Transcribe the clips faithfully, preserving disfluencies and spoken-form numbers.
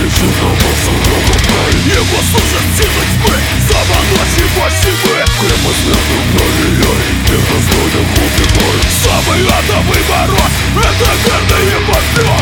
Его служат силы тьмы, сама ночь его силы. Крепость смертных проверяй, безрассудных убивай. Самый адовый мороз — это верный попёк.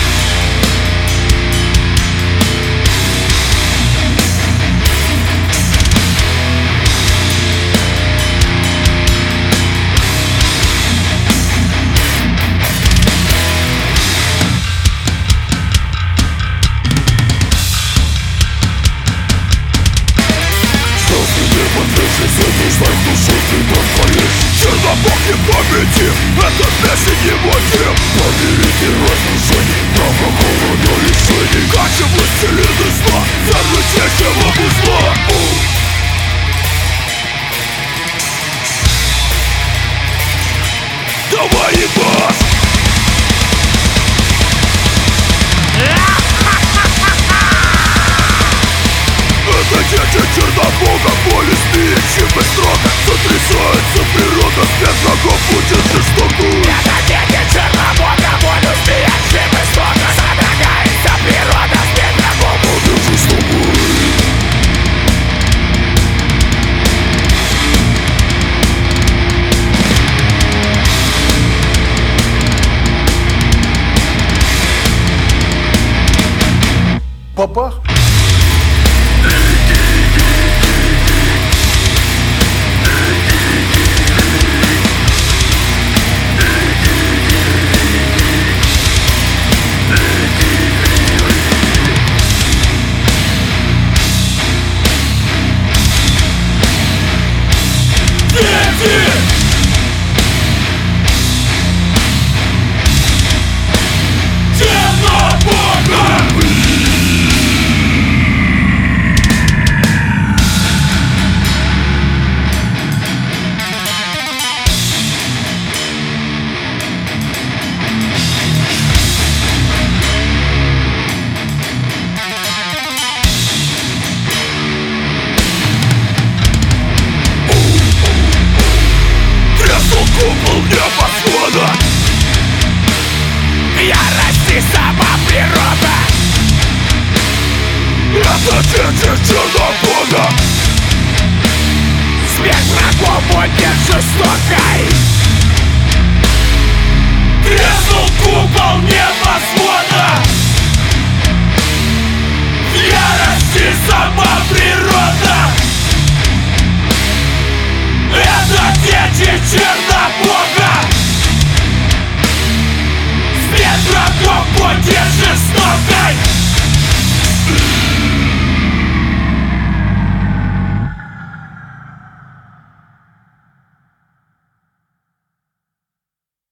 Чернобог не победим, это песень его дым. Повелитель разрушений, право холода лишений. Кача властелины зла, вернутейшего узла. Давай ебашь! Это дети Чернобога, болезни, чем и строго. Сотрясается природа, смерть врагов будет жестокой. Это дети Чернобога, болезни, чем и строго. Содрогается природа, смерть врагов будет жестокой. Папах? Купол небосвода, ярости сама природа. Это дети Чернобога. Смерть врагов будет жестокой. Треснул купол небосвода.